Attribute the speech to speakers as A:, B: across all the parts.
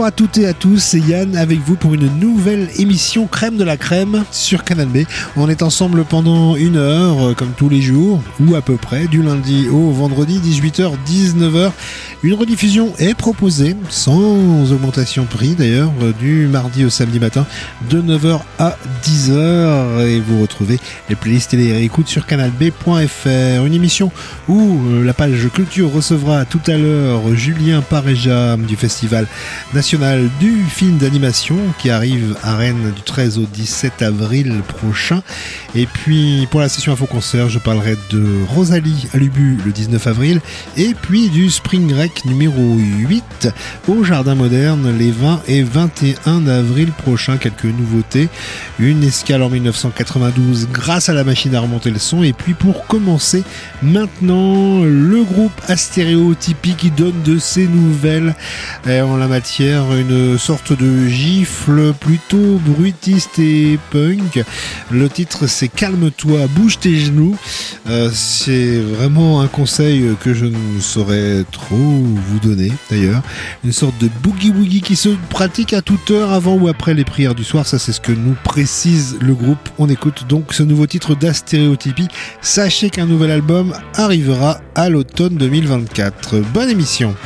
A: Bonjour à toutes et à tous, c'est Yann avec vous pour une nouvelle émission Crème de la Crème sur Canal B. On est ensemble pendant une heure, comme tous les jours, ou à peu près, du lundi au vendredi, 18h-19h. Une rediffusion est proposée, sans augmentation de prix d'ailleurs, du mardi au samedi matin, de 9h à 10h. Et vous retrouvez les playlists et les réécoutes sur canalb.fr. Une émission où la page culture recevra tout à l'heure Julien Pareja du Festival national du film d'animation qui arrive à Rennes du 13 au 17 avril prochain. Et puis pour la session info-concert, je parlerai de Rosalie à l'Ubu le 19 avril et puis du Spring Rec numéro 8 au Jardin Moderne les 20 et 21 avril prochains. Quelques nouveautés, une escale en 1992 grâce à la machine à remonter le son. Et puis pour commencer maintenant, le groupe Astéréotypie qui donne de ses nouvelles en la matière, une sorte de gifle plutôt bruitiste et punk. Le titre c'est Calme-toi, bouge tes genoux. C'est vraiment un conseil que je ne saurais trop vous donner d'ailleurs. Une sorte de boogie-woogie qui se pratique à toute heure avant ou après les prières du soir. Ça c'est ce que nous précise le groupe. On écoute donc ce nouveau titre d'Astéréotypie. Sachez qu'un nouvel album arrivera à l'automne 2024. Bonne émission.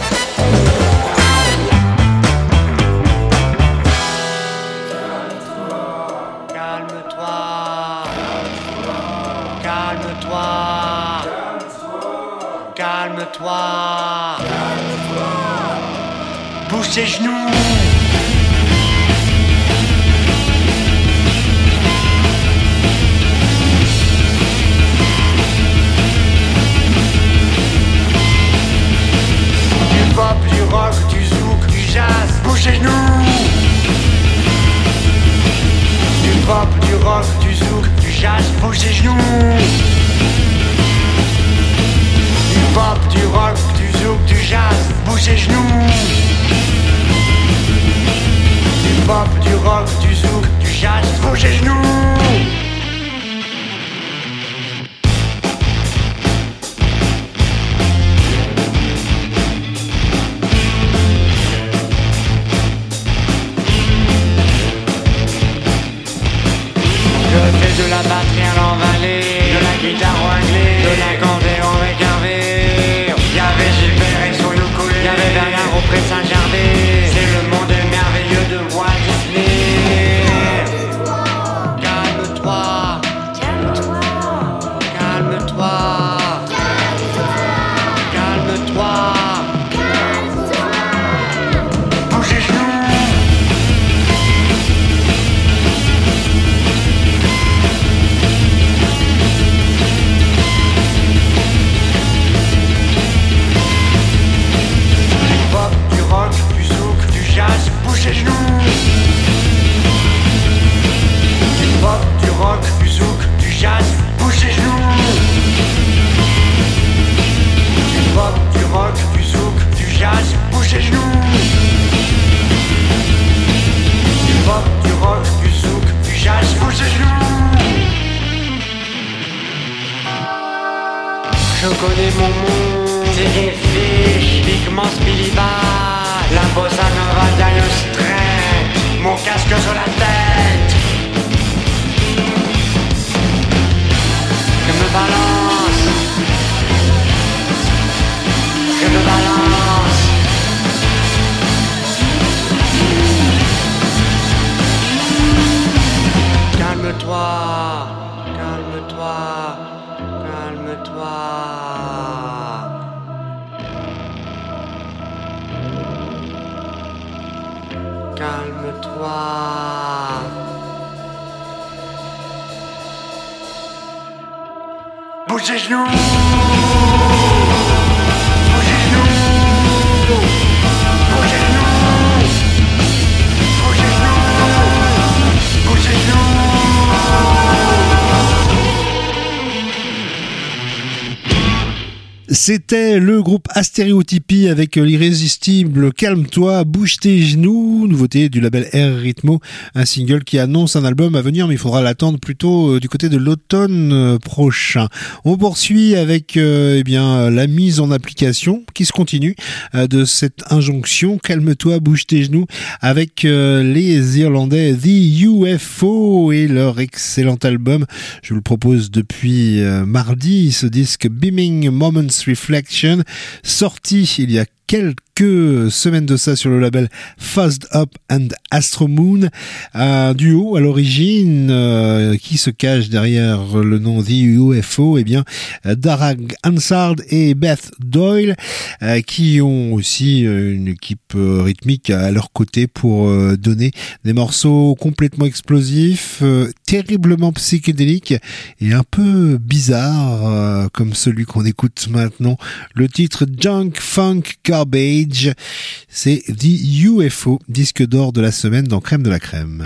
B: Calme-toi, bouge tes genoux. Du pop, du rock, du zouk, du jazz, bouge tes genoux. Du pop, du rock, du zouk, du jazz, bouge tes genoux. Du pop, du rock, du zouk, du jazz, bouge tes genoux. Du pop, du rock, du zouk, du jazz, bouge tes genoux. Je fais de la batterie à l'envalée, de la guitare ouinglée, de l'accordéon récarvé. Y'avait Gilbert et son ukulélé, y'avait Bernard auprès de Saint-Gervais. C'est le monde merveilleux de Walt Disney. Calme-toi, calme-toi, calme-toi, calme-toi, calme-toi. Bouge les genoux. Bouge les genoux. Du pop, du rock, du zouk, du jazz, bouge les genoux. Du pop, du rock, du zouk, du jazz, bouge les genoux. Du pop, du rock, du zouk, du jazz, bouge les genoux. Je connais mon monde, c'est des fiches, Pigments Spilibar, la bossa nova Dire Straits, mon casque sur la tête. Je me balance, je me balance. Calme-toi, calme-toi, calme-toi. Calme-toi. Bouge les genoux. Bouge les genoux. Bouge les genoux. Bouge les genoux. Bouge les genoux.
A: C'était le groupe Astéréotypie avec l'irrésistible Calme-toi, bouge tes genoux, nouveauté du label Air Ritmo, un single qui annonce un album à venir mais il faudra l'attendre plutôt du côté de l'automne prochain. On poursuit avec la mise en application qui se continue de cette injonction Calme-toi, bouge tes genoux avec les Irlandais The UFO et leur excellent album. Je vous le propose depuis mardi, ce disque Beaming Moments Reflection, sorti il y a quelques semaines de ça sur le label Fuzzed Up and Astro Moon, un duo à l'origine qui se cache derrière le nom The UFO, Darragh Hansard et Beth Doyle qui ont aussi une équipe rythmique à leur côté pour donner des morceaux complètement explosifs, terriblement psychédéliques et un peu bizarres comme celui qu'on écoute maintenant, le titre Junk Funk Garbage. C'est The UFO, disque d'or de la semaine dans Crème de la Crème.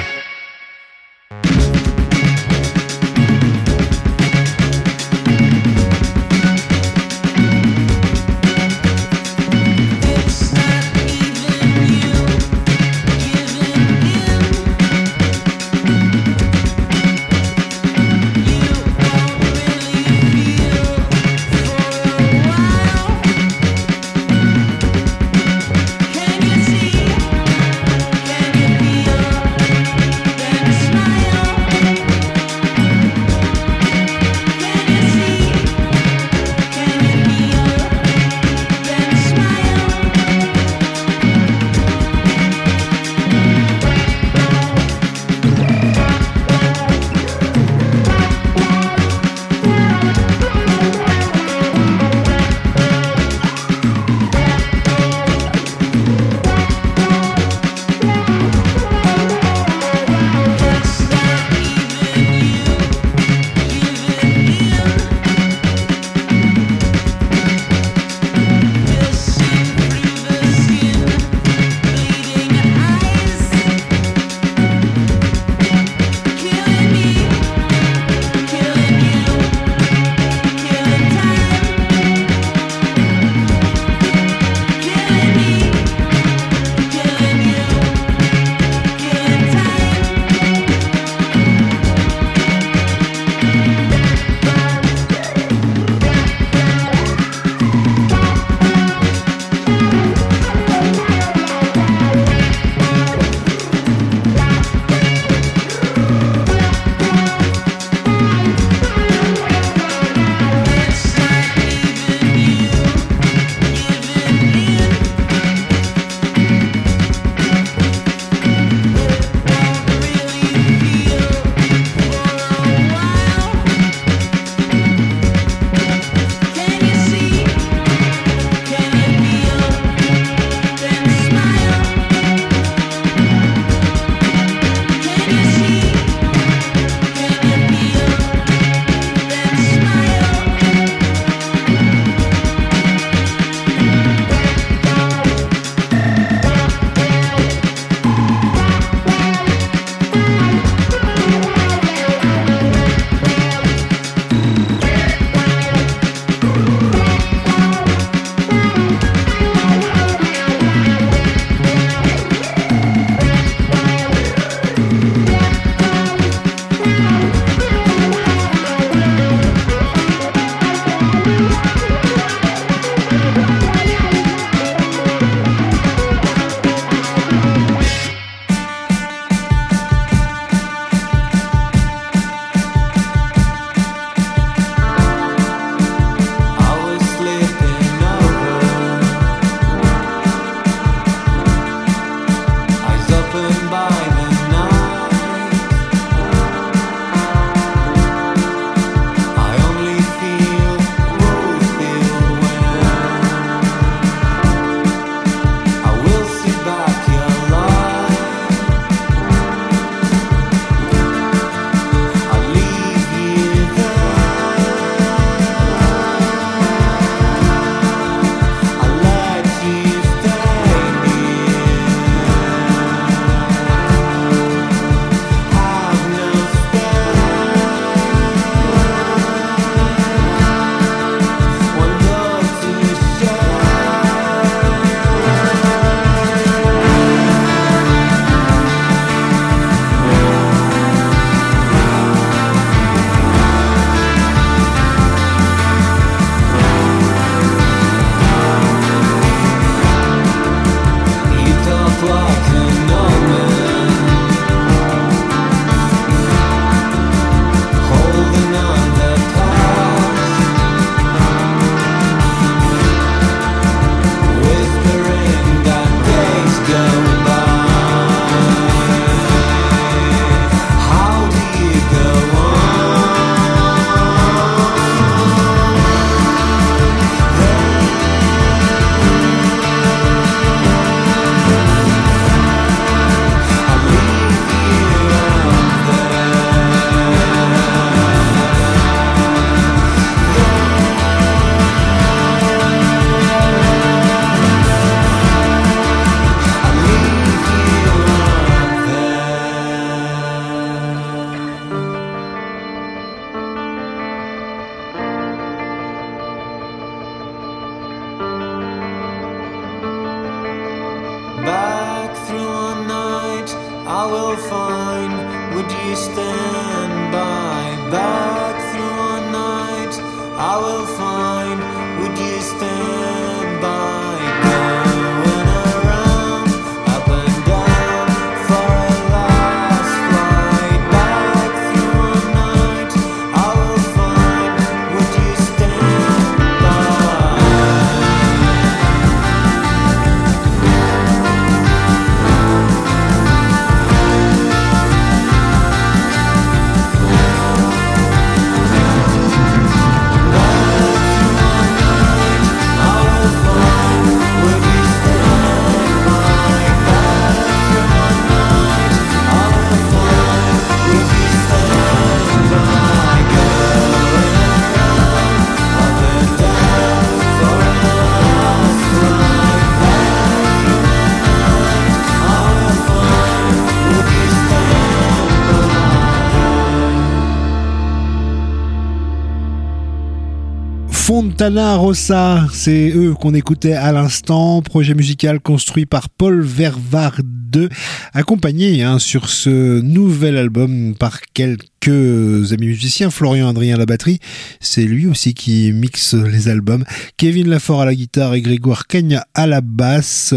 A: Fontana Rossa, c'est eux qu'on écoutait à l'instant, projet musical construit par Paul Vervarde, accompagné sur ce nouvel album par quelques amis musiciens, Florian Adrien à la batterie, c'est lui aussi qui mixe les albums, Kevin Lafort à la guitare et Grégoire Cagna à la basse,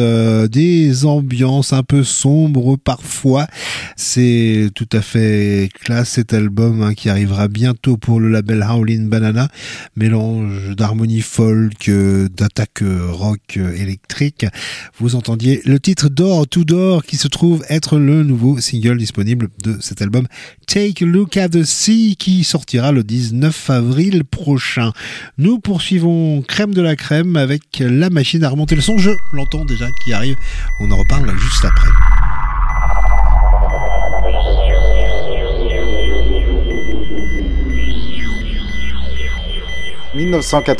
A: des ambiances un peu sombres parfois, c'est tout à fait classe cet album qui arrivera bientôt pour le label Howlin' Banana, mélange d'harmonie folk, d'attaque rock électrique. Vous entendiez le titre Door to Door qui se trouve être le nouveau single disponible de cet album Take a Look at the Sea qui sortira le 19 avril prochain. Nous poursuivons crème de la crème avec la machine à remonter le son. Je l'entends déjà qui arrive. On en reparle juste après.
C: « 1992 »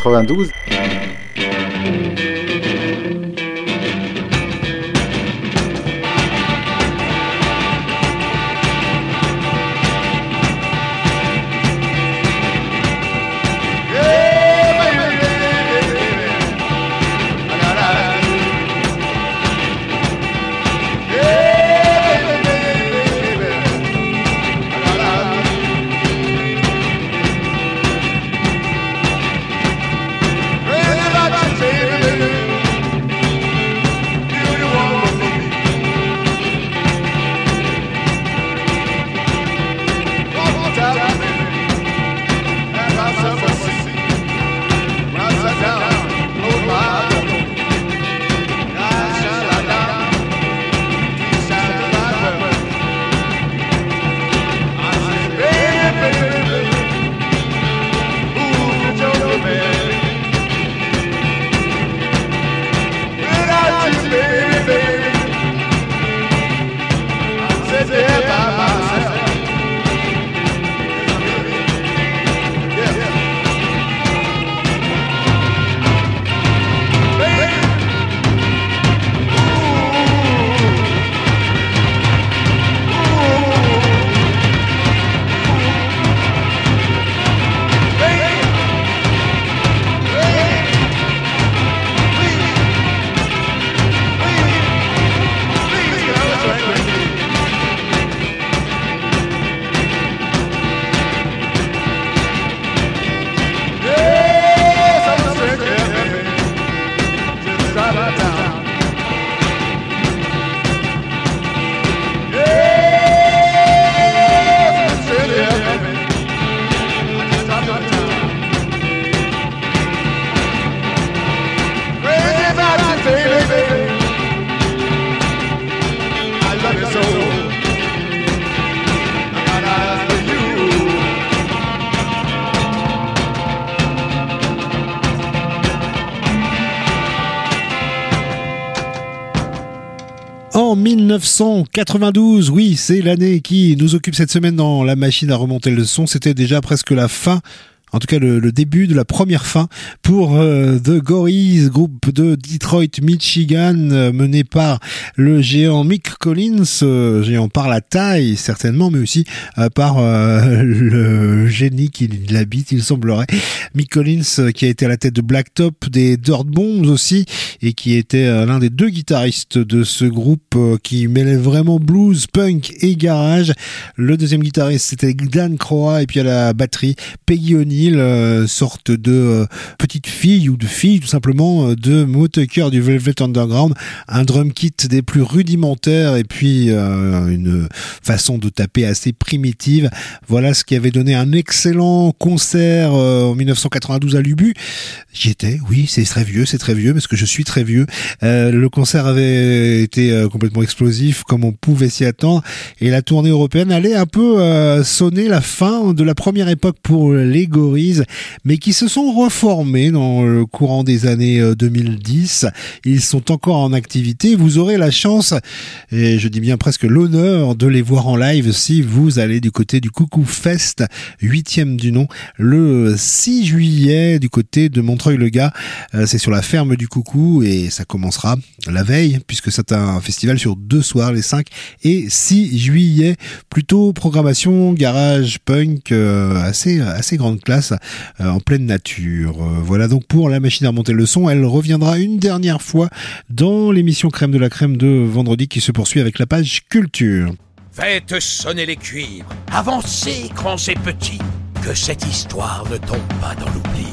A: 1992, oui, c'est l'année qui nous occupe cette semaine dans la machine à remonter le son. C'était déjà presque la fin, en tout cas le début de la première fin pour The Gories, groupe de Detroit, Michigan, mené par le géant Mick Collins, géant par la taille certainement, mais aussi par le génie qui l'habite, il semblerait. Mick Collins qui a été à la tête de Blacktop, des Dirt Bombs aussi, et qui était l'un des deux guitaristes de ce groupe qui mêlait vraiment blues, punk et garage. Le deuxième guitariste c'était Dan Croa, et puis à la batterie Peggy O'Neill, sorte de petite fille ou de fille tout simplement de Mo Tucker du Velvet Underground, un drum kit des plus rudimentaires et puis une façon de taper assez primitive. Voilà ce qui avait donné un excellent concert en 1992 à l'Ubu. J'y étais, oui, c'est très vieux parce que je suis très vieux. Le concert avait été complètement explosif comme on pouvait s'y attendre, et la tournée européenne allait un peu sonner la fin de la première époque pour les Gories, mais qui se sont reformés dans le courant des années 2010. Ils sont encore en activité. Vous aurez la chance, et je dis bien presque l'honneur, de les voir en live si vous allez du côté du Coucou Fest, 8e du nom, le 6 juillet du côté de Montreuil-le-Gard. C'est sur la ferme du Coucou et ça commencera la veille, puisque c'est un festival sur 2 soirs, les 5 et 6 juillet. Plutôt programmation garage punk assez grande classe, en pleine nature. Voilà donc pour la machine à remonter le son. Elle reviendra une dernière fois dans l'émission Crème de la Crème de vendredi qui se poursuit avec la page culture.
C: Faites sonner les cuivres, avancez grands et petits, que cette histoire ne tombe pas dans l'oubli.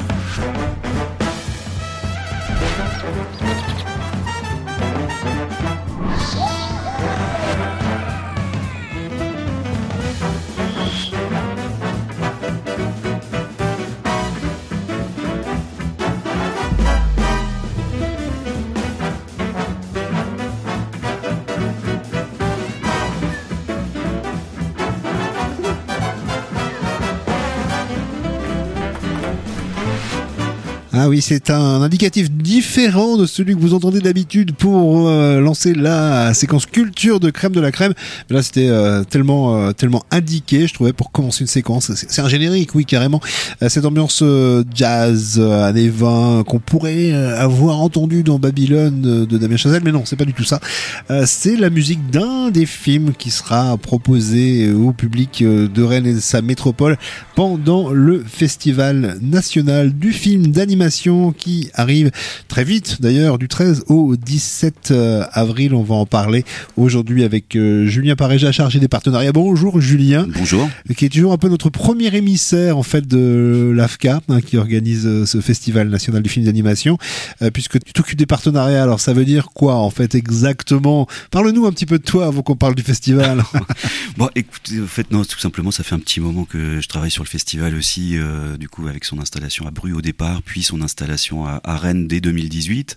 A: Ah oui, c'est un indicatif différent de celui que vous entendez d'habitude pour lancer la séquence culture de Crème de la Crème. Mais là, c'était tellement indiqué, je trouvais, pour commencer une séquence. C'est un générique, oui, carrément. Cette ambiance jazz années 20 qu'on pourrait avoir entendu dans Babylone de Damien Chazelle, mais non, c'est pas du tout ça. C'est la musique d'un des films qui sera proposé au public de Rennes et de sa métropole pendant le Festival national du film d'animation qui arrive très vite, d'ailleurs, du 13 au 17 avril. On va en parler aujourd'hui avec Julien Paréja, chargé des partenariats. Bonjour Julien.
D: Bonjour.
A: Qui est toujours un peu notre premier émissaire en fait de l'AFCA, qui organise ce Festival national du film d'animation, puisque tu t'occupes des partenariats. Alors ça veut dire quoi en fait exactement? Parle-nous un petit peu de toi avant qu'on parle du festival.
D: Bon, écoutez, en fait non, tout simplement, ça fait un petit moment que je travaille sur le festival aussi, du coup avec son installation à Bru au départ, puis son installation à Rennes dès 2018,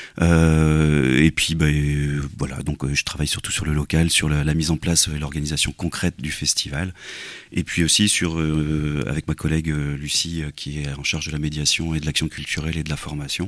D: et puis voilà, donc je travaille surtout sur le local, sur la mise en place et l'organisation concrète du festival, et puis aussi sur avec ma collègue Lucie qui est en charge de la médiation et de l'action culturelle et de la formation,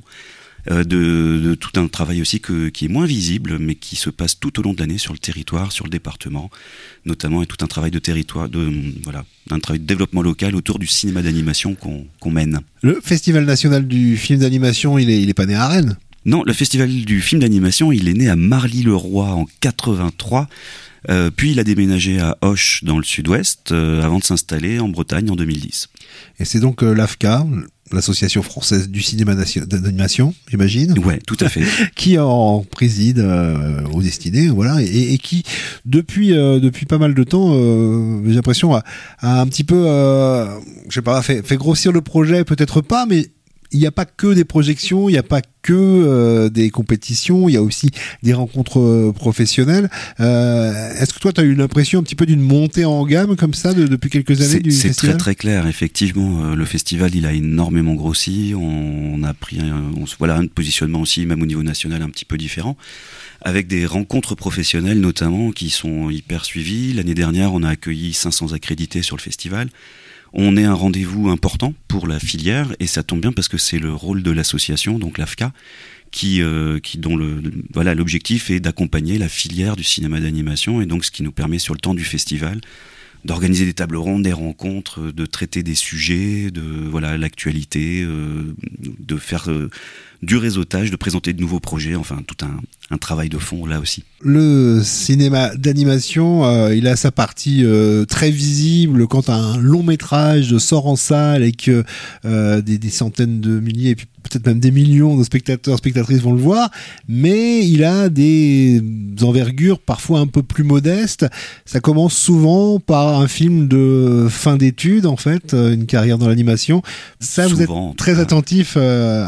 D: de tout un travail aussi qui est moins visible mais qui se passe tout au long de l'année sur le territoire, sur le département notamment, et tout un travail de territoire, un travail de développement local autour du cinéma d'animation qu'on mène.
A: Le Festival national du film d'animation, il est pas né à Rennes? Non,
D: le Festival du film d'animation, il est né à Marly-le-Roi en 83, puis il a déménagé à Auch dans le sud-ouest, avant de s'installer en Bretagne en 2010.
A: Et c'est donc l'AFCA, l'Association française du cinéma d'animation, j'imagine.
D: Ouais, tout à fait.
A: Qui en préside aux destinées, voilà, et qui depuis pas mal de temps, j'ai l'impression a un petit peu, je sais pas, fait grossir le projet, peut-être pas, mais il n'y a pas que des projections, il n'y a pas que des compétitions, il y a aussi des rencontres professionnelles. Est-ce que toi, tu as eu l'impression un petit peu d'une montée en gamme comme ça depuis quelques années du festival ?
D: C'est très très clair, effectivement. Le festival, il a énormément grossi. On a pris un positionnement aussi, même au niveau national, un petit peu différent, avec des rencontres professionnelles notamment qui sont hyper suivies. L'année dernière, on a accueilli 500 accrédités sur le festival. On est un rendez-vous important pour la filière, et ça tombe bien parce que c'est le rôle de l'association, donc l'AFCA, dont l'objectif est d'accompagner la filière du cinéma d'animation, et donc ce qui nous permet sur le temps du festival d'organiser des tables rondes, des rencontres, de traiter des sujets, l'actualité, de faire du réseautage, de présenter de nouveaux projets, enfin tout un travail de fond là aussi.
A: Le cinéma d'animation, il a sa partie très visible quand un long métrage sort en salle et que des centaines de milliers et puis peut-être même des millions de spectateurs, spectatrices vont le voir, mais il a des envergures parfois un peu plus modestes. Ça commence souvent par un film de fin d'études, en fait, une carrière dans l'animation. Ça, souvent, vous êtes très attentif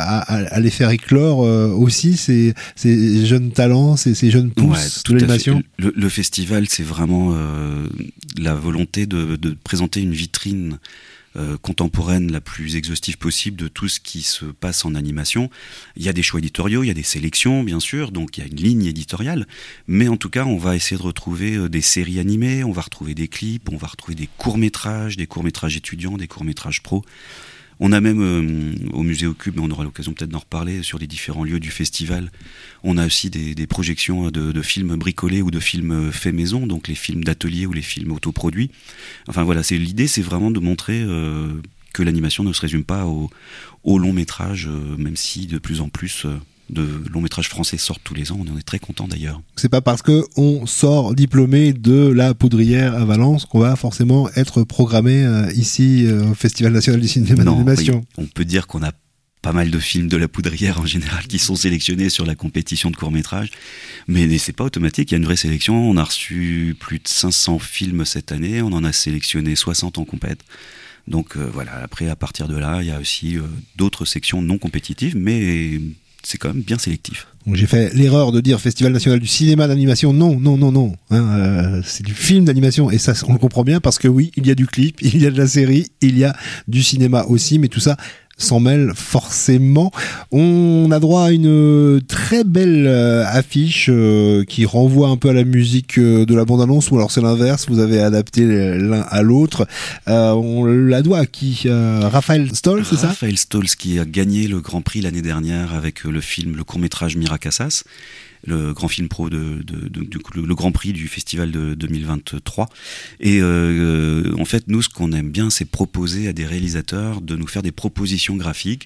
A: à les faire éclore aussi, ces jeunes talents, ces jeunes pousses de l'animation.
D: Le festival, c'est vraiment la volonté de présenter une vitrine contemporaine la plus exhaustive possible de tout ce qui se passe en animation. Il y a des choix éditoriaux, il y a des sélections bien sûr, donc il y a une ligne éditoriale, mais en tout cas on va essayer de retrouver des séries animées, on va retrouver des clips, on va retrouver des courts-métrages étudiants, des courts-métrages pro. On a même au musée au Cube, mais on aura l'occasion peut-être d'en reparler, sur les différents lieux du festival, on a aussi des projections de films bricolés ou de films faits maison, donc les films d'atelier ou les films autoproduits. Enfin voilà, l'idée c'est vraiment de montrer que l'animation ne se résume pas au long métrage, même si de plus en plus de longs métrages français sortent tous les ans, on en est très content d'ailleurs. C'est pas parce que on sort diplômé de la Poudrière à Valence qu'on va forcément être programmé ici au Festival national du cinéma d'animation. Oui, on peut dire qu'on a pas mal de films de la Poudrière en général qui sont sélectionnés sur la compétition de court-métrage, mais c'est pas automatique, il y a une vraie sélection. On a reçu plus de 500 films cette année, on en a sélectionné 60 en compète. Donc après à partir de là, il y a aussi d'autres sections non compétitives, mais c'est quand même bien sélectif. Donc j'ai fait l'erreur de dire Festival national du cinéma d'animation. Non. C'est du film d'animation, et ça on le comprend bien parce que oui, il y a du clip, il y a de la série, il y a du cinéma aussi, mais tout ça s'en mêle forcément. On a droit à une très belle affiche qui renvoie un peu à la musique de la bande-annonce, ou alors c'est l'inverse, vous avez adapté l'un à l'autre. On la doit à qui ? Raphaël Stoll, c'est ça ? Raphaël Stoll, qui a gagné le Grand Prix l'année dernière avec le court-métrage Miracassas, le grand film pro le Grand Prix du festival de 2023. Et en fait, nous, ce qu'on aime bien, c'est proposer à des réalisateurs de nous faire des propositions graphiques.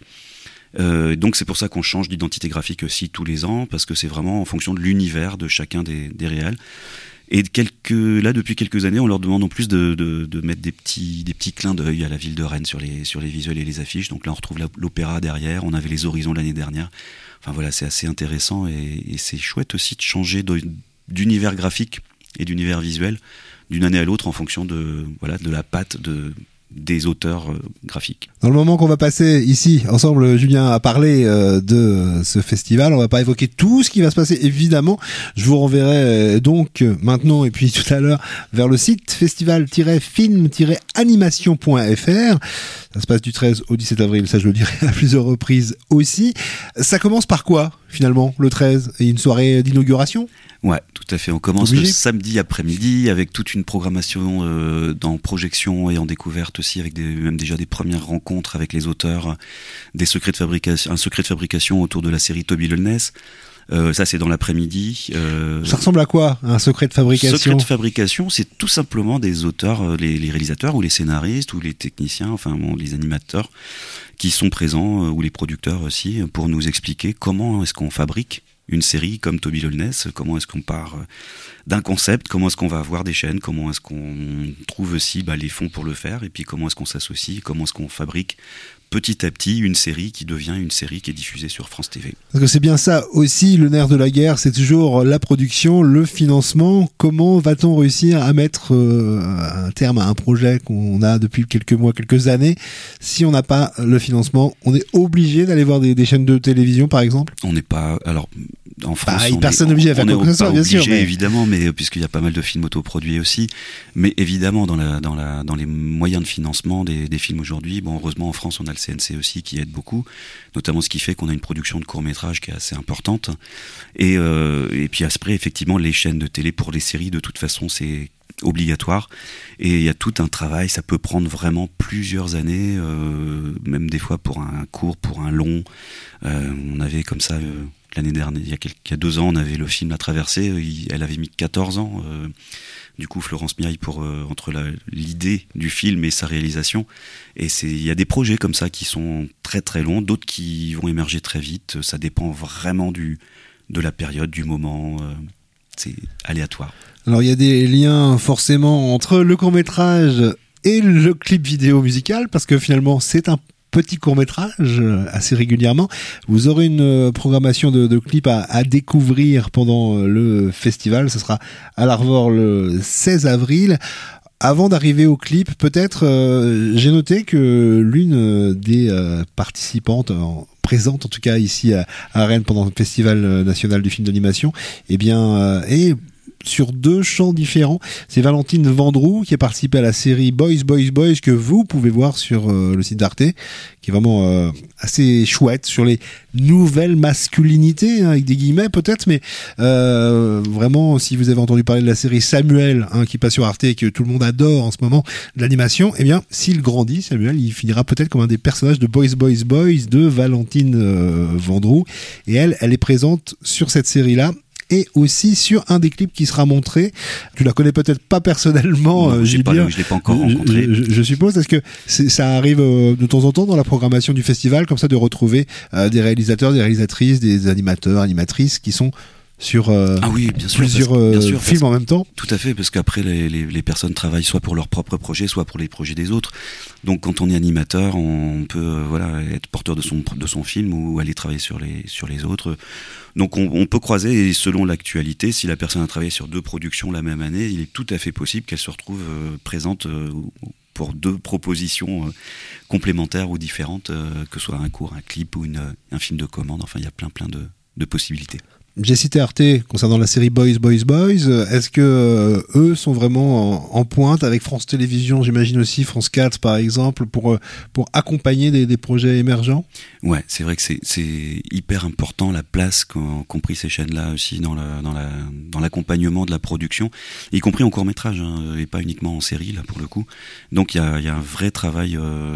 D: Donc c'est pour ça qu'on change d'identité graphique aussi tous les ans, parce que c'est vraiment en fonction de l'univers de chacun des réals. Et depuis quelques années, on leur demande en plus de mettre des petits clins d'œil à la ville de Rennes sur les visuels et les affiches. Donc là, on retrouve l'opéra derrière. On avait les Horizons l'année dernière. Enfin voilà, c'est assez intéressant, et c'est chouette aussi de changer d'univers graphique et d'univers visuel d'une année à l'autre en fonction de la patte des auteurs graphiques. Dans le moment qu'on va passer ici ensemble, Julien, à parler de ce festival, on va pas évoquer tout ce qui va se passer évidemment. Je vous renverrai donc maintenant et puis tout à l'heure vers le site festival-film-animation.fr. Ça se passe du 13 au 17 avril, ça je le dirai à plusieurs reprises aussi. Ça commence par quoi finalement le 13 ? Et une soirée d'inauguration ? Ouais, tout à fait. On commence le samedi après-midi avec toute une programmation en projection et en découverte aussi, avec même déjà des premières rencontres avec les auteurs, un secret de fabrication autour de la série Toby Lolness. Ça c'est dans l'après-midi. Ça ressemble à quoi, un secret de fabrication ? Secret de fabrication, c'est tout simplement des auteurs, les réalisateurs ou les scénaristes ou les techniciens, les animateurs qui sont présents, ou les producteurs aussi, pour nous expliquer comment est-ce qu'on fabrique une série comme Toby Lolness, comment est-ce qu'on part d'un concept, comment est-ce qu'on va avoir des chaînes, comment est-ce qu'on trouve aussi les fonds pour le faire, et puis comment est-ce qu'on s'associe, comment est-ce qu'on fabrique petit à petit une série qui devient une série qui est diffusée sur France TV. Parce que c'est bien ça aussi, le nerf de la guerre, c'est toujours la production, le financement. Comment va-t-on réussir à mettre un terme à un projet qu'on a depuis quelques mois, quelques années, si on n'a pas le financement ? On est obligé d'aller voir des chaînes de télévision, par exemple ? On n'est pas... Alors, en France, personne n'est obligé à faire quoi que ce soit, bien sûr. Mais... évidemment, mais puisqu'il y a pas mal de films autoproduits aussi. Mais évidemment, dans les moyens de financement des films aujourd'hui, heureusement en France, on a le CNC aussi qui aide beaucoup, notamment ce qui fait qu'on a une production de courts-métrages qui est assez importante. Et puis après, effectivement, les chaînes de télé pour les séries, de toute façon, c'est obligatoire. Et il y a tout un travail, ça peut prendre vraiment plusieurs années, même des fois pour un court, pour un long. On avait comme ça... l'année dernière, il y a 2 ans, on avait le film La Traversée, elle avait mis 14 ans, du coup Florence Mireille, entre l'idée du film et sa réalisation. Et il y a des projets comme ça qui sont très très longs, d'autres qui vont émerger très vite, ça dépend vraiment de la période, du moment, c'est aléatoire.
A: Alors il y a des liens forcément entre le court-métrage et le clip vidéo musical, parce que finalement c'est un petit court-métrage assez régulièrement. Vous aurez une programmation de clips à découvrir pendant le festival. Ce sera à l'Arvor le 16 avril. Avant d'arriver au clip, peut-être, j'ai noté que l'une des participantes présentes, en tout cas ici à Rennes pendant le Festival national du film d'animation, eh bien, est sur 2 champs différents. C'est Valentine Vendroux qui a participé à la série Boys Boys Boys que vous pouvez voir sur le site d'Arte, qui est vraiment assez chouette sur les nouvelles masculinités, hein, avec des guillemets peut-être, mais vraiment, si vous avez entendu parler de la série Samuel, hein, qui passe sur Arte et que tout le monde adore en ce moment, de l'animation, eh bien, s'il grandit, Samuel, il finira peut-être comme un des personnages de Boys Boys Boys de Valentine Vendroux, et elle est présente sur cette série-là, et aussi sur un des clips qui sera montré. Tu la connais peut-être pas personnellement,
D: je l'ai pas encore rencontré.
A: Je suppose, est-ce que ça arrive de temps en temps dans la programmation du festival, comme ça, de retrouver des réalisateurs, des réalisatrices, des animateurs, animatrices qui sont sur
D: bien sûr,
A: plusieurs films en même temps?
D: Tout à fait, parce qu'après les personnes travaillent soit pour leur propre projet, soit pour les projets des autres. Donc quand on est animateur, on peut être porteur de son film ou aller travailler sur les autres. Donc on peut croiser, et selon l'actualité, si la personne a travaillé sur 2 productions la même année, il est tout à fait possible qu'elle se retrouve présente pour 2 propositions complémentaires ou différentes, que ce soit un court, un clip ou un film de commande. Enfin, il y a plein de possibilités.
A: J'ai cité Arte concernant la série Boys Boys Boys. Est-ce que eux sont vraiment en pointe avec France Télévisions, j'imagine aussi France 4 par exemple, pour accompagner des projets émergents? Ouais,
D: c'est vrai que c'est hyper important la place qu'ont pris ces chaînes-là aussi dans l'accompagnement de la production, y compris en court-métrage, hein, et pas uniquement en série là pour le coup. Donc il y a un vrai travail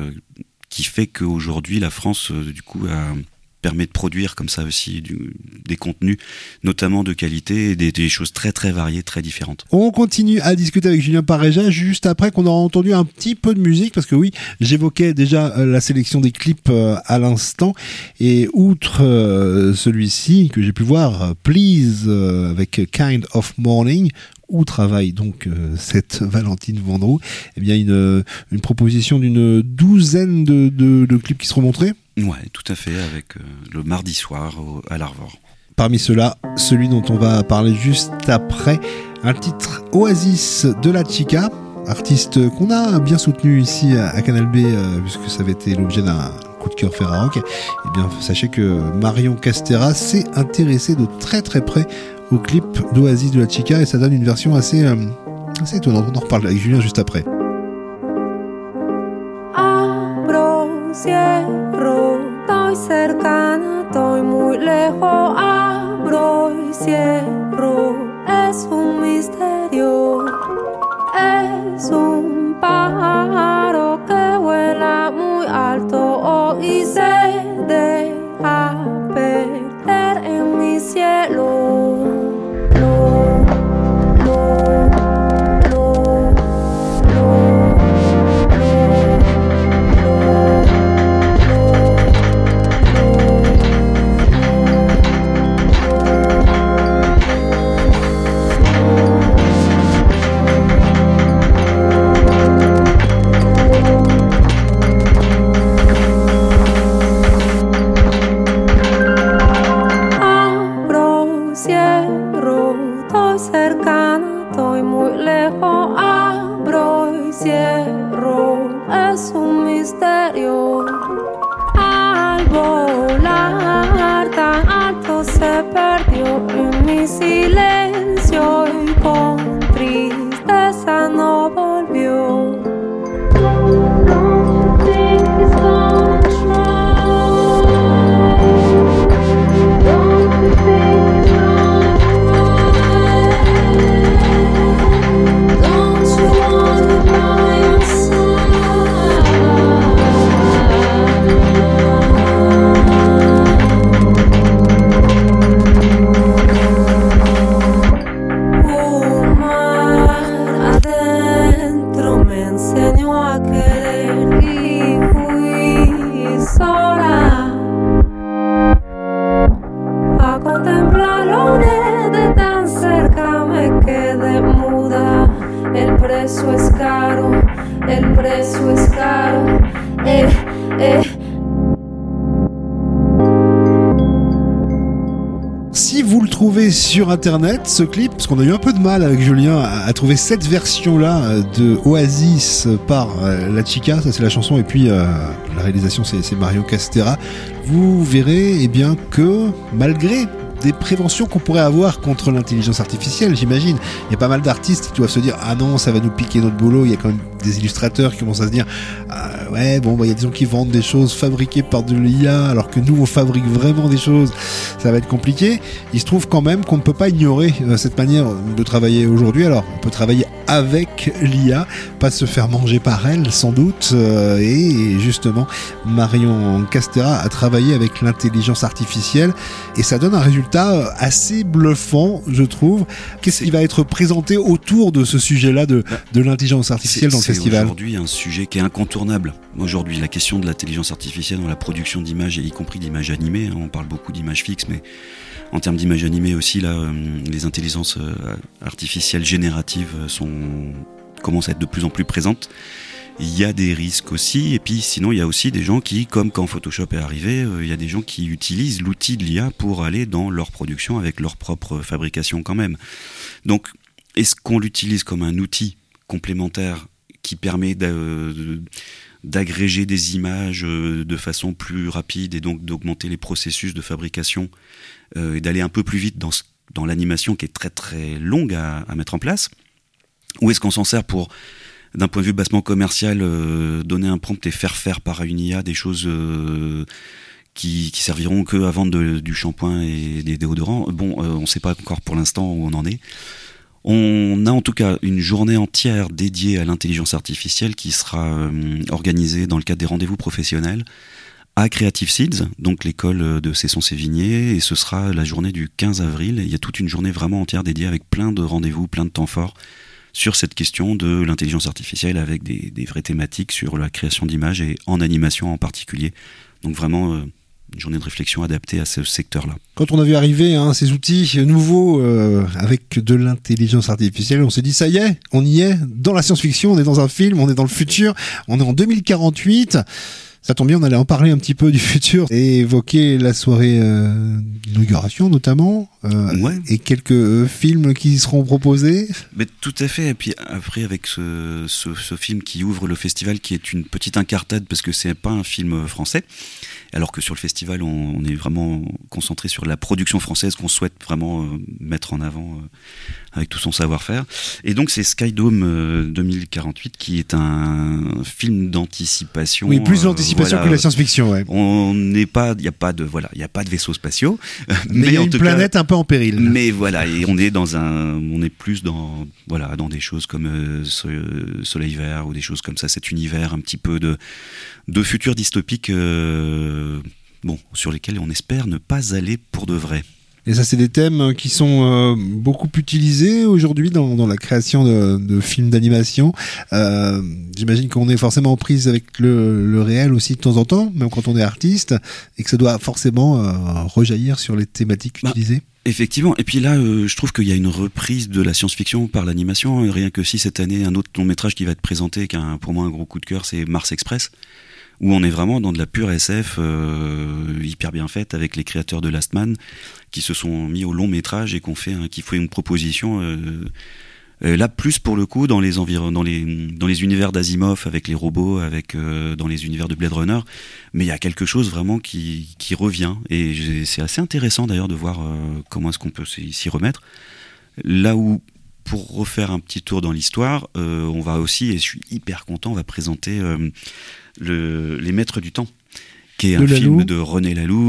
D: qui fait qu'aujourd'hui la France du coup permet de produire comme ça aussi des contenus, notamment de qualité, et des choses très très variées, très différentes.
A: On continue à discuter avec Julien Pareja juste après qu'on aura entendu un petit peu de musique, parce que oui, j'évoquais déjà la sélection des clips à l'instant, et outre celui-ci que j'ai pu voir, Please, avec Kind of Morning, où travaille donc cette Valentine Vendroux, eh bien une proposition d'une 12aine de clips qui seront montrés.
D: Ouais, tout à fait, avec le mardi soir à l'Arvor.
A: Parmi ceux-là, celui dont on va parler juste après, un titre Oasis de la Chica, artiste qu'on a bien soutenu ici à Canal B, puisque ça avait été l'objet d'un coup de cœur Ferrarock. Eh bien, sachez que Marion Castera s'est intéressée de très très près au clip d'Oasis de la Chica, et ça donne une version assez étonnante. On en reparle avec Julien juste après.
E: Cierro, estoy cercana, estoy muy lejos, abro y cierro, es un misterio, es un pájaro que vuela muy alto y se deja perder en mi cielo. precio es caro, el precio es caro.
A: Si vous le trouvez sur internet, ce clip, parce qu'on a eu un peu de mal avec Julien à trouver cette version-là de Oasis par La Chica, ça c'est la chanson, et puis la réalisation c'est Mario Casterra, vous verrez eh bien que malgré des préventions qu'on pourrait avoir contre l'intelligence artificielle, j'imagine. Il y a pas mal d'artistes qui doivent se dire « Ah non, ça va nous piquer notre boulot ». Il y a quand même des illustrateurs qui commencent à se dire « Ouais, bon, il y a des gens qui vendent des choses fabriquées par de l'IA alors que nous, on fabrique vraiment des choses. Ça va être compliqué ». Il se trouve quand même qu'on ne peut pas ignorer cette manière de travailler aujourd'hui. Alors, on peut travailler avec l'IA, pas se faire manger par elle, sans doute. Et justement, Marion Casterra a travaillé avec l'intelligence artificielle et ça donne un résultat assez bluffant, je trouve. Qu'est-ce qui va être présenté autour de ce sujet-là de l'intelligence artificielle dans le festival ?
D: C'est aujourd'hui un sujet qui est incontournable. Aujourd'hui, la question de l'intelligence artificielle dans la production d'images, et y compris d'images animées, on parle beaucoup d'images fixes, mais en termes d'images animées aussi, là, les intelligences artificielles génératives commencent à être de plus en plus présentes. Il y a des risques aussi, et puis sinon il y a aussi des gens qui, comme quand Photoshop est arrivé, il y a des gens qui utilisent l'outil de l'IA pour aller dans leur production avec leur propre fabrication quand même. Donc, est-ce qu'on l'utilise comme un outil complémentaire qui permet d'agréger des images de façon plus rapide et donc d'augmenter les processus de fabrication et d'aller un peu plus vite dans l'animation qui est très très longue à mettre en place ? Ou est-ce qu'on s'en sert pour, d'un point de vue bassement commercial, donner un prompt et faire par une IA des choses qui serviront que à vendre du shampoing et des déodorants ? Bon, on ne sait pas encore pour l'instant où on en est. On a en tout cas une journée entière dédiée à l'intelligence artificielle qui sera organisée dans le cadre des rendez-vous professionnels à Creative Seeds, donc l'école de Cesson-Sévigné, et ce sera la journée du 15 avril. Il y a toute une journée vraiment entière dédiée avec plein de rendez-vous, plein de temps forts sur cette question de l'intelligence artificielle avec des vraies thématiques sur la création d'images et en animation en particulier. Donc vraiment une journée de réflexion adaptée à ce secteur-là.
A: Quand on a vu arriver ces outils nouveaux avec de l'intelligence artificielle, on s'est dit ça y est, on y est dans la science-fiction, on est dans un film, on est dans le futur, on est en 2048. Ça tombe bien, on allait en parler un petit peu du futur et évoquer la soirée d'inauguration notamment, et quelques films qui seront proposés.
D: Mais tout à fait, et puis après avec ce film qui ouvre le festival, qui est une petite incartade parce que c'est pas un film français, alors que sur le festival on est vraiment concentré sur la production française qu'on souhaite vraiment mettre en avant avec tout son savoir-faire. Et donc c'est Skydome 2048 qui est un film d'anticipation.
A: Oui, plus d'anticipation que la science-fiction, ouais.
D: On n'est pas, il y a pas de vaisseaux spatiaux,
A: mais il y a une planète un peu en péril.
D: Mais voilà, et on est plus dans des choses comme Soleil Vert ou des choses comme ça, cet univers un petit peu de futur dystopique, sur lesquels on espère ne pas aller pour de vrai.
A: Et ça, c'est des thèmes qui sont beaucoup utilisés aujourd'hui dans la création de films d'animation. J'imagine qu'on est forcément en prise avec le réel aussi de temps en temps, même quand on est artiste, et que ça doit forcément rejaillir sur les thématiques utilisées.
D: Effectivement, et puis là, je trouve qu'il y a une reprise de la science-fiction par l'animation. Rien que si cette année, un autre long-métrage qui va être présenté, qui a pour moi un gros coup de cœur, c'est Mars Express, où on est vraiment dans de la pure SF hyper bien faite avec les créateurs de Last Man qui se sont mis au long métrage et qui fait une proposition là plus pour le coup dans les univers d'Asimov avec les robots, dans les univers de Blade Runner, mais il y a quelque chose vraiment qui revient et c'est assez intéressant d'ailleurs de voir comment est-ce qu'on peut s'y remettre. Là où, pour refaire un petit tour dans l'histoire, on va aussi, et je suis hyper content, on va présenter Les Maîtres du Temps, qui est un film de René Laloux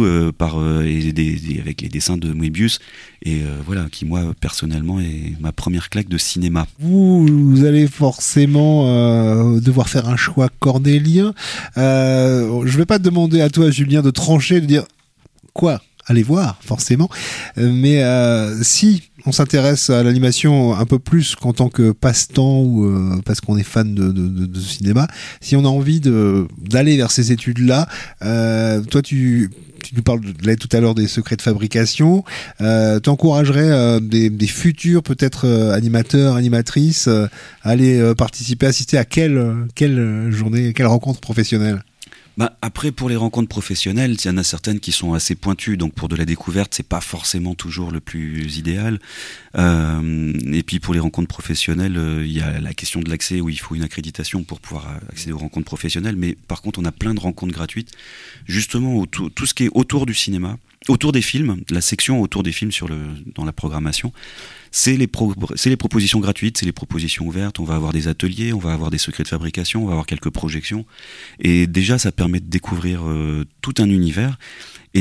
D: avec les dessins de Moebius, et qui moi personnellement est ma première claque de cinéma.
A: Vous allez forcément devoir faire un choix cornélien. Je vais pas te demander à toi, Julien, de trancher, de dire quoi allez voir, forcément. Mais si on s'intéresse à l'animation un peu plus qu'en tant que passe-temps ou parce qu'on est fan de cinéma, si on a envie d'aller vers ces études-là, toi tu tu nous parlais tout à l'heure des secrets de fabrication. T'encouragerais des futurs peut-être animateurs, animatrices à aller participer, assister à quelle journée, quelle rencontre professionnelle?
D: Après, pour les rencontres professionnelles, il y en a certaines qui sont assez pointues, donc pour de la découverte, c'est pas forcément toujours le plus idéal. Et puis pour les rencontres professionnelles, il y a la question de l'accès où il faut une accréditation pour pouvoir accéder aux rencontres professionnelles. Mais par contre, on a plein de rencontres gratuites, justement tout ce qui est autour du cinéma, autour des films, la section autour des films dans la programmation. C'est les propositions gratuites, c'est les propositions ouvertes. On va avoir des ateliers, on va avoir des secrets de fabrication, on va avoir quelques projections. Et déjà, ça permet de découvrir tout un univers. Et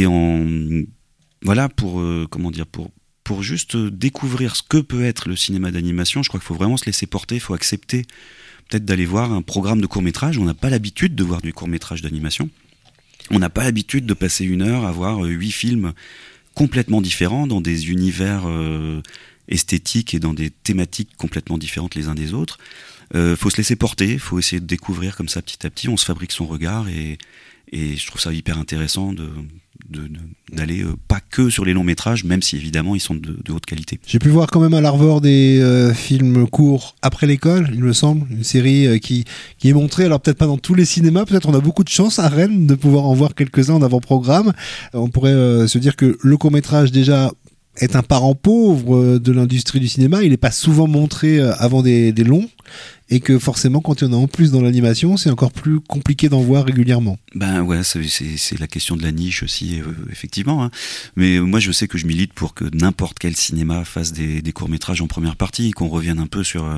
D: pour juste découvrir ce que peut être le cinéma d'animation, je crois qu'il faut vraiment se laisser porter, il faut accepter peut-être d'aller voir un programme de court-métrage. On n'a pas l'habitude de voir du court-métrage d'animation. On n'a pas l'habitude de passer 1 heure à voir 8 films complètement différents dans des univers esthétiques et dans des thématiques complètement différentes les uns des autres. Faut se laisser porter, faut essayer de découvrir comme ça petit à petit, on se fabrique son regard et je trouve ça hyper intéressant d'aller pas que sur les longs métrages, même si évidemment ils sont de haute qualité.
A: J'ai pu voir quand même à l'Arvor des films courts après l'école, il me semble, une série qui est montrée, alors peut-être pas dans tous les cinémas, peut-être on a beaucoup de chance à Rennes de pouvoir en voir quelques-uns en avant-programme. On pourrait se dire que le court-métrage déjà est un parent pauvre de l'industrie du cinéma, il n'est pas souvent montré avant des longs, et que forcément quand il y en a en plus dans l'animation, c'est encore plus compliqué d'en voir régulièrement.
D: Ouais, c'est la question de la niche aussi, effectivement, hein. Mais moi je sais que je milite pour que n'importe quel cinéma fasse des courts-métrages en première partie, qu'on revienne un peu sur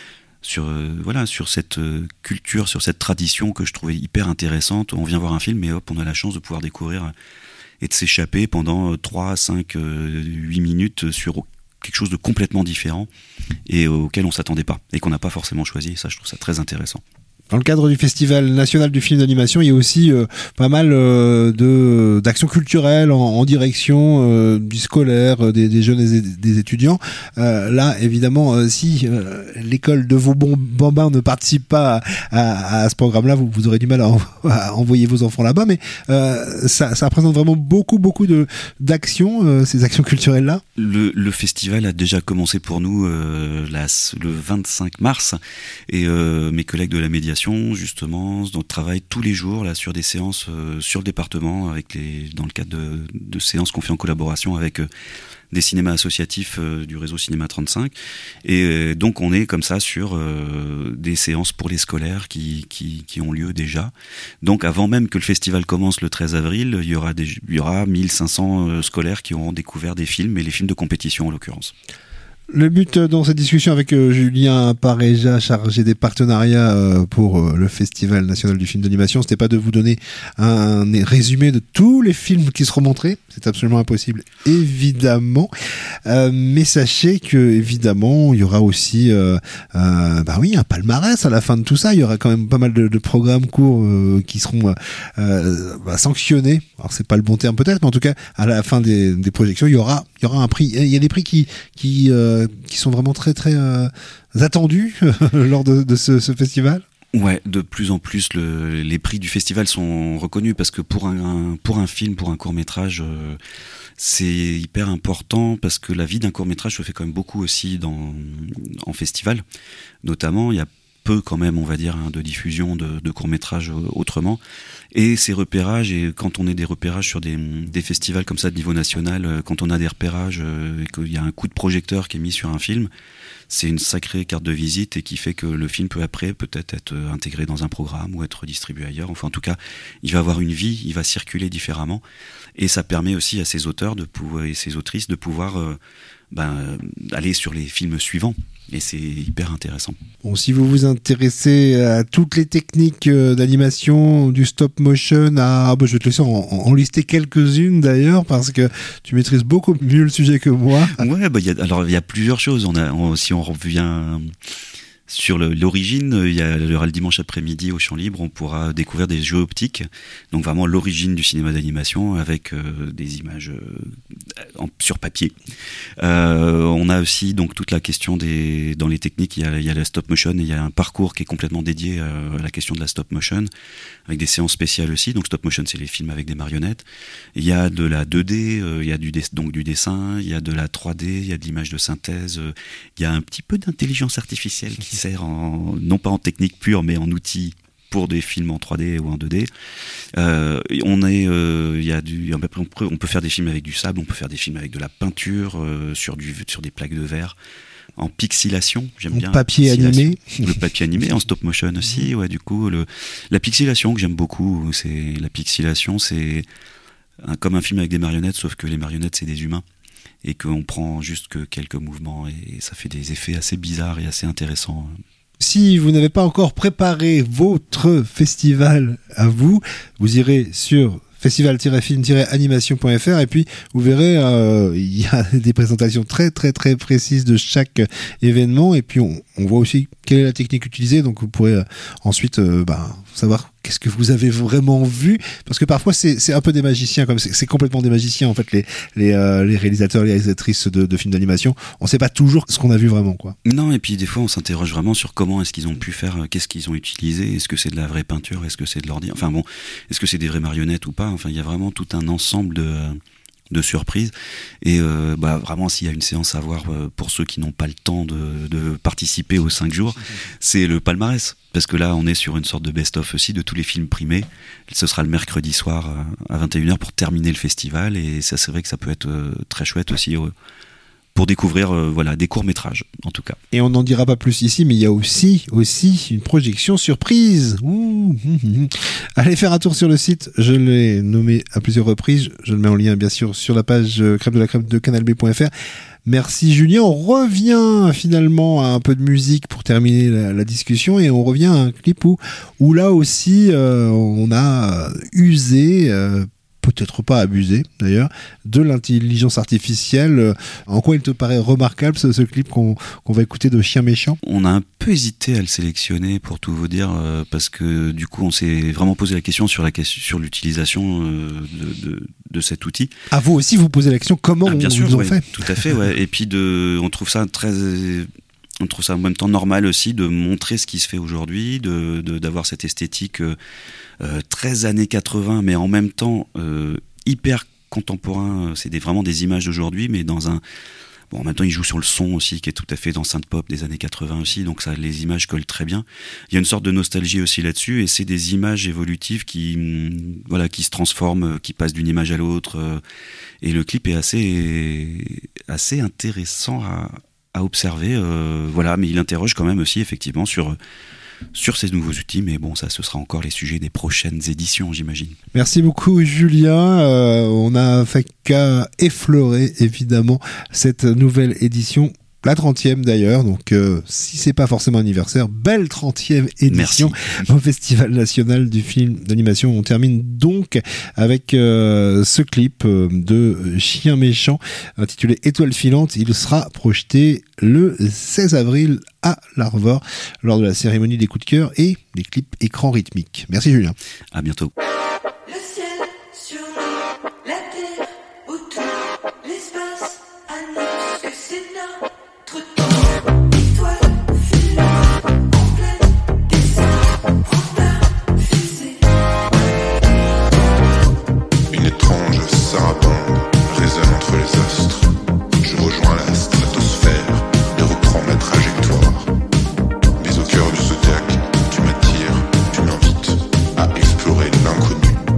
D: cette culture, sur cette tradition que je trouvais hyper intéressante. On vient voir un film et hop, on a la chance de pouvoir découvrir et de s'échapper pendant 3, 5, 8 minutes sur quelque chose de complètement différent et auquel on s'attendait pas et qu'on n'a pas forcément choisi. Et ça, je trouve ça très intéressant.
A: Dans le cadre du Festival national du film d'animation, il y a aussi pas mal d'actions culturelles en direction du scolaire, des jeunes et des étudiants. Là, évidemment, si l'école de Vauban-Bambin ne participe pas à ce programme-là, vous aurez du mal à envoyer vos enfants là-bas, mais ça représente vraiment beaucoup d'actions, ces actions culturelles-là.
D: Le festival a déjà commencé pour nous le 25 mars et mes collègues de la médiation justement travaillent tous les jours là sur des séances sur le département dans le cadre de séances qu'on fait en collaboration avec des cinémas associatifs du réseau Cinéma 35 et donc on est comme ça sur des séances pour les scolaires qui ont lieu déjà. Donc avant même que le festival commence le 13 avril, il y aura 1500 scolaires qui auront découvert des films et les films de compétition en l'occurrence.
A: Le but dans cette discussion avec Julien Pareja, chargé des partenariats pour le Festival national du film d'animation, c'était pas de vous donner un résumé de tous les films qui seront montrés, c'est absolument impossible, évidemment. Mais sachez que évidemment, il y aura aussi, un palmarès à la fin de tout ça. Il y aura quand même pas mal de programmes courts qui seront sanctionnés. Alors c'est pas le bon terme peut-être, mais en tout cas à la fin des projections, il y aura un prix. Il y a des prix qui sont vraiment très très attendus lors de ce festival.
D: Ouais, de plus en plus les prix du festival sont reconnus parce que pour un film, pour un court-métrage, c'est hyper important parce que la vie d'un court-métrage se fait quand même beaucoup aussi en festival. Notamment, il y a peu quand même, on va dire, de diffusion de courts-métrages autrement. Et ces repérages, et quand on est des repérages sur des festivals comme ça de niveau national, quand on a des repérages et qu'il y a un coup de projecteur qui est mis sur un film, c'est une sacrée carte de visite et qui fait que le film peut après peut-être être intégré dans un programme ou être distribué ailleurs. Enfin, en tout cas, il va avoir une vie, il va circuler différemment. Et ça permet aussi à ces auteurs et ces autrices de pouvoir aller sur les films suivants. Et c'est hyper intéressant.
A: Bon, si vous vous intéressez à toutes les techniques d'animation, du stop motion, je vais te laisser en lister quelques-unes d'ailleurs, parce que tu maîtrises beaucoup mieux le sujet que moi.
D: Ouais, il y a plusieurs choses. Si on revient Sur l'origine, il y aura le dimanche après-midi au Champ Libre, on pourra découvrir des jeux optiques, donc vraiment l'origine du cinéma d'animation avec des images sur papier. On a aussi donc toute la question dans les techniques, il y a la stop motion, et il y a un parcours qui est complètement dédié à la question de la stop motion, avec des séances spéciales aussi. Donc stop motion, c'est les films avec des marionnettes. Il y a de la 2D, il y a du dessin, il y a de la 3D, il y a de l'image de synthèse, il y a un petit peu d'intelligence artificielle qui sert non pas en technique pure, mais en outil pour des films en 3D ou en 2D. On peut faire des films avec du sable, on peut faire des films avec de la peinture, sur des plaques de verre, en pixilation, j'aime bien.
A: Papier animé.
D: Le papier animé, en stop motion aussi, ouais, du coup, la pixilation que j'aime beaucoup, la pixilation, c'est comme un film avec des marionnettes, sauf que les marionnettes, c'est des humains. Et qu'on prend juste que quelques mouvements et ça fait des effets assez bizarres et assez intéressants.
A: Si vous n'avez pas encore préparé votre festival à vous, vous irez sur festival-film-animation.fr et puis vous verrez, il y a des présentations très très très précises de chaque événement et puis on voit aussi quelle est la technique utilisée, donc vous pourrez ensuite savoir qu'est-ce que vous avez vraiment vu, parce que parfois c'est un peu des magiciens, comme c'est complètement des magiciens en fait, les réalisateurs, les réalisatrices de films d'animation, on sait pas toujours ce qu'on a vu vraiment, quoi.
D: Non, et puis des fois on s'interroge vraiment sur comment est-ce qu'ils ont pu faire, qu'est-ce qu'ils ont utilisé, est-ce que c'est de la vraie peinture, est-ce que c'est de l'ordi, enfin bon, est-ce que c'est des vraies marionnettes ou pas, enfin il y a vraiment tout un ensemble de surprises et vraiment s'il y a une séance à voir pour ceux qui n'ont pas le temps de participer aux 5 jours, c'est le palmarès, parce que là on est sur une sorte de best-of aussi de tous les films primés. Ce sera le mercredi soir à 21h pour terminer le festival, et ça c'est vrai que ça peut être très chouette aussi pour découvrir des courts-métrages en tout cas.
A: Et on n'en dira pas plus ici, mais il y a aussi une projection surprise. Allez faire un tour sur le site, je l'ai nommé à plusieurs reprises, je le mets en lien bien sûr sur la page crème de la crème de canalb.fr. Merci Julien, on revient finalement à un peu de musique pour terminer la discussion, et on revient à un clip où là aussi on a usé, peut-être pas abusé d'ailleurs, de l'intelligence artificielle. En quoi il te paraît remarquable ce clip qu'on va écouter de Chien Méchant ?
D: On a un peu hésité à le sélectionner pour tout vous dire, parce que du coup on s'est vraiment posé la question sur l'utilisation de cet outil.
A: À vous aussi vous posez la question, comment
D: bien sûr,
A: vous en fait ?
D: Tout à fait, ouais. Et puis on trouve ça en même temps normal aussi de montrer ce qui se fait aujourd'hui, d'avoir cette esthétique très années 80, mais en même temps hyper contemporain. C'est vraiment des images d'aujourd'hui, mais en même temps il joue sur le son aussi, qui est tout à fait dans synth-pop des années 80 aussi, donc les images collent très bien. Il y a une sorte de nostalgie aussi là-dessus, et c'est des images évolutives qui se transforment, qui passent d'une image à l'autre, et le clip est assez intéressant à observer, mais il interroge quand même aussi effectivement sur ces nouveaux outils, mais bon, ça ce sera encore les sujets des prochaines éditions, j'imagine.
A: Merci beaucoup Julien, on a fait qu'à effleurer évidemment cette nouvelle édition, la 30e d'ailleurs, donc si c'est pas forcément anniversaire, belle 30e édition. Merci. Au Festival National du Film d'Animation. On termine donc avec ce clip de Chien Méchant intitulé Étoile filante. Il sera projeté le 16 avril à l'Arvor lors de la cérémonie des coups de cœur et des clips écran rythmiques. Merci Julien.
D: À bientôt.
E: Le ciel sur nous, la terre autour, l'espace annonce que c'est notre tour. Étoile filante en plein dessin, prends ta fusée.
F: Une étrange sarabande résonne entre les astres. Je rejoins la stratosphère et reprends ma trajectoire. Mais au cœur du zodiaque, tu m'attires, tu m'invites à explorer l'inconnu.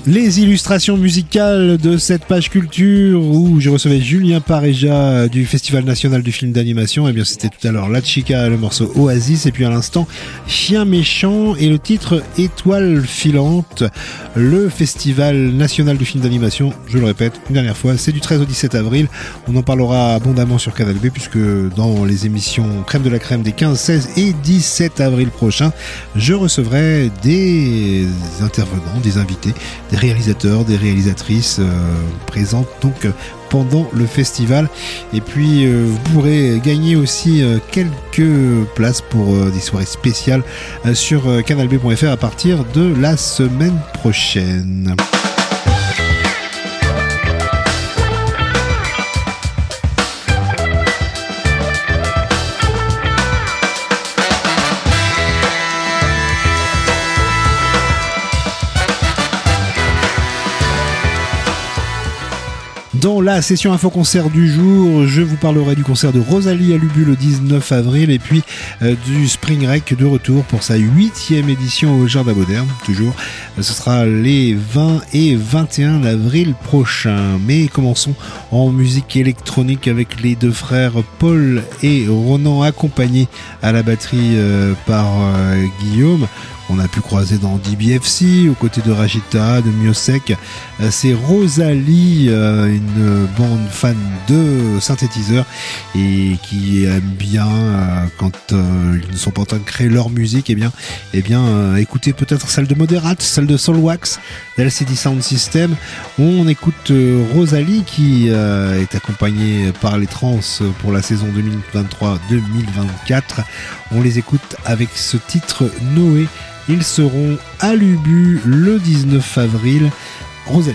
A: Les illustrations musicales de cette page culture où je recevais Julien Pareja du Festival national du film d'animation. Et bien c'était tout à l'heure La Chica, le morceau Oasis, et puis à l'instant Chien méchant et le titre Étoile filante. Le Festival national du film d'animation, je le répète une dernière fois, c'est du 13 au 17 avril. On en parlera abondamment sur Canal B puisque dans les émissions Crème de la Crème des 15, 16 et 17 avril prochains, je recevrai des intervenants, des invités, des réalisateurs, des réalisatrices présentes donc pendant le festival. Et puis vous pourrez gagner aussi quelques places pour des soirées spéciales sur canalb.fr à partir de la semaine prochaine. Dans la session info-concert du jour, je vous parlerai du concert de Rosalie à Lubu le 19 avril et puis du Spring Rec de retour pour sa 8e édition au Jardin Moderne, toujours. Ce sera les 20 et 21 avril prochains. Mais commençons en musique électronique avec les deux frères Paul et Ronan, accompagnés à la batterie par Guillaume. On a pu croiser dans DBFC, aux côtés de Rajita, de Miosek. C'est Rosalie, une bande fan de synthétiseurs et qui aime bien, quand ils ne sont pas en train de créer leur musique, écouter peut-être celle de Moderate, celle de Soulwax, d'LCD Sound System. On écoute Rosalie qui est accompagnée par les Trans pour la saison 2023-2024. On les écoute avec ce titre Noé. Ils seront à Lubu le 19 avril. Rosalie.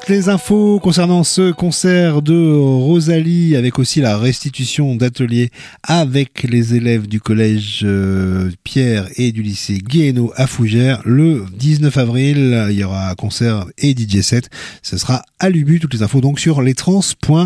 A: toutes les infos concernant ce concert de Rosalie, avec aussi la restitution d'ateliers avec les élèves du collège Pierre et du lycée Guéhenno à Fougères. Le 19 avril, il y aura un concert et DJ set. Ce sera à l'Ubu. Toutes les infos donc sur lestrans.com.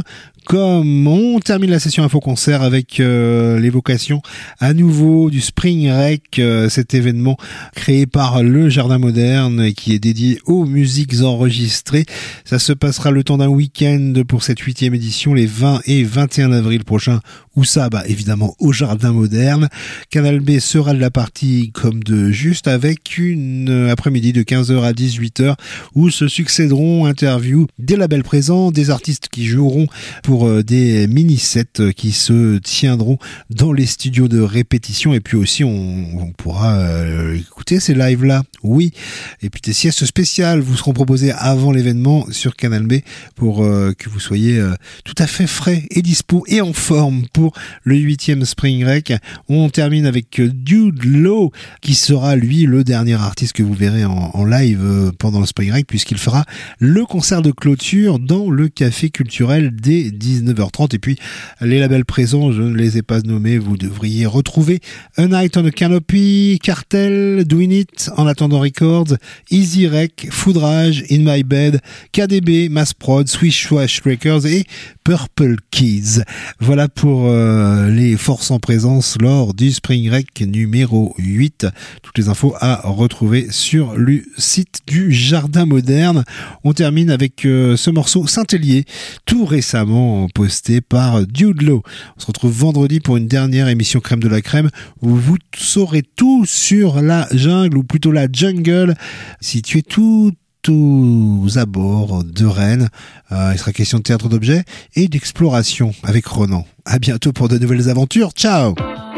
A: On termine la session info-concert avec l'évocation à nouveau du Spring Rec, cet événement créé par le Jardin Moderne et qui est dédié aux musiques enregistrées. Ça se passera le temps d'un week-end pour cette 8e édition, les 20 et 21 avril prochains. Où ça? Évidemment au Jardin Moderne. Canal B sera de la partie comme de juste, avec une après-midi de 15h à 18h où se succéderont interviews des labels présents, des artistes qui joueront pour des mini-sets qui se tiendront dans les studios de répétition, et puis aussi on pourra écouter ces lives-là. Oui. Et puis des siestes spéciales vous seront proposées avant l'événement sur Canal B pour que vous soyez tout à fait frais et dispo et en forme pour le 8e Spring Rec. On termine avec Dude Low, qui sera lui le dernier artiste que vous verrez en live pendant le Spring Rec, puisqu'il fera le concert de clôture dans le café culturel dès 19h30. Et puis les labels présents, je ne les ai pas nommés, vous devriez retrouver A Night on a Canopy, Cartel, Doing It, En attendant Records, Easy Rec, Foudrage, In My Bed, KDB, Mass Prod, Swish Swash Records et Purple Kids. Voilà pour les forces en présence lors du Spring Rec numéro 8. Toutes les infos à retrouver sur le site du Jardin Moderne. On termine avec ce morceau Saint-Hélier, tout récemment posté par Dude Low. On se retrouve vendredi pour une dernière émission Crème de la Crème où vous saurez tout sur la jungle, ou plutôt la jungle, située tout aux abords de Rennes. Il sera question de théâtre d'objets et d'exploration avec Ronan. À bientôt pour de nouvelles aventures. Ciao!